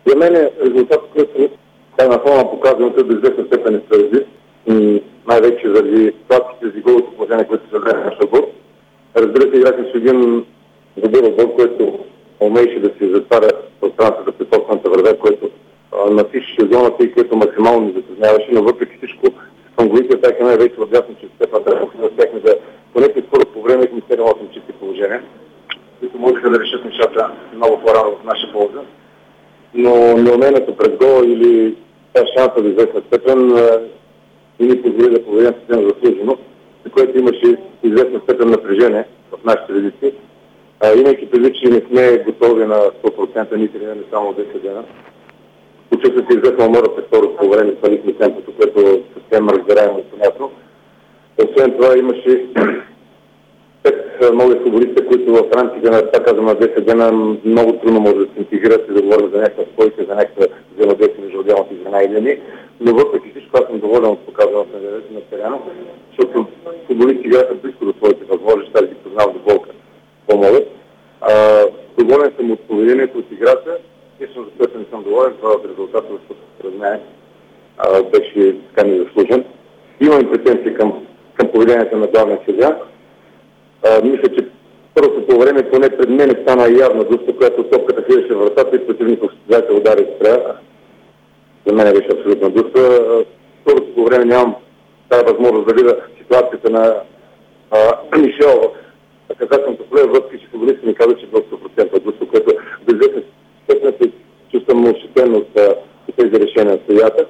За мен резултат, който на фона на показването до известна степен е справедлив, най-вече заради ситуациите за голото положение, които са взели нашия отбор. Разбира се, играхме с един добър отбор, който умееше да си затваря пространствата пред собствената врата, който насичаше зоната и което максимално ни затрудняваше, но въпреки всичко с английски атаки най-вече отдясно, че степната успяхме да поне през по време имахме 7-8 чисти положения, които можеха да решат нещата много по-рано в наша полза. Но неумението пред гол или шанса до известна степен не ни позволи да поведем съвсем заслужено, за което имаше известна степен напрежение в нашите редици. Имайки предвид, че не сме готови на 100% ни тренираме само 10 дена. Почувства се известна умора през второто по време, свалихме темпото, което съвсем разбираемо и понятно. Освен това имаше 5 нови футболисти, които в рамките на, така казвам, на 10 дена много трудно може да се интегрират и да говорят за някаква спойка, за някаква взаимодействие между отделните звена или не. Но въпреки всичко аз съм доволен от показаното на терена, защото футболисти играха близко до своите възможности, тази ги познавам до болка по-могат. Доволен съм от поведението, от играта. Естествено, за което не съм доволен, това от резултата, защото според мен беше така незаслужен. Имам претенции към поведението на главния съдия. Мисля, че първото по време поне пред мен стана явна дуста, която топката хвиляше вратата и противникът състезател удари спря. За мен беше абсолютна дуста. Второто по време нямам тази възможност да видя ситуацията на Мишел в наказателното поле, въпреки че футболистът ми каза, че бил 100% дуста, което до известна степен се чувствам ощетен от тези решения на съдията.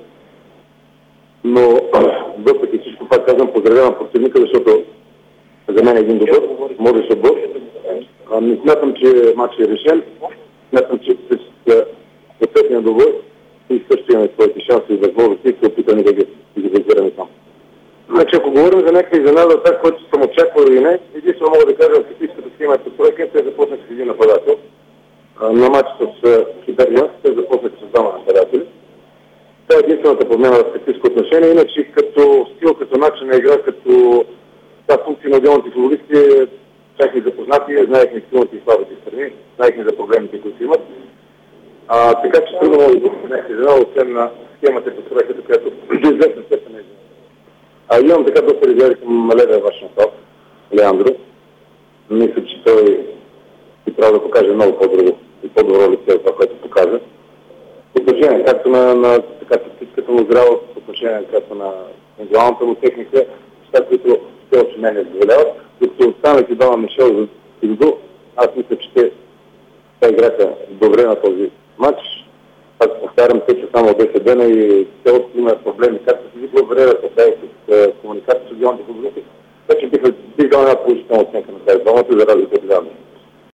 Но въпреки всичко, пак казвам, поздравявам противника, защото за мен е един добър, можеш отбор. Не смятам, че матчът е решен. Смятам, че с съответния добър и също имаме своите шанси и възможности и се опитаме да ги реализираме там. Значи, ако говорим за някаква изненада, так, който съм очаквал или не, единствено мога да кажа, в тактическата схема е постройка, те започнаха с един нападател. На матч с Хиберния, те започнаха с двама нападатели. Това е единствената промяна в тактическо отношение, иначе като стил, като начин на игра, като функции на отделните футболисти, бяхме запознати, знаехме силните и слабите страни, знаехме за проблемите, които имат. Така че трудно може да бъде някакви изненада, освен на схемата по стройката, която до известна степен е. Имам така доста резерви към левия ваш напад, Леандро. Мисля, че той и трябва да покаже много по-друго и по-добро лице от това, което показа. По отношение както на тактическата му зрялост, по отношение както на индивидуалната му техника, неща, които те още не задоволяват. Докато останалите двама Мишел и Додо, аз мисля, че те играха добре на този матч. Аз повтарям, те, че само 10 дена и те още имат проблеми, както с Вигло-Вреда, така и с комуникация с отделните футболисти. Така че бих дал една положителна оценка на тази двамата, за разлика от главния.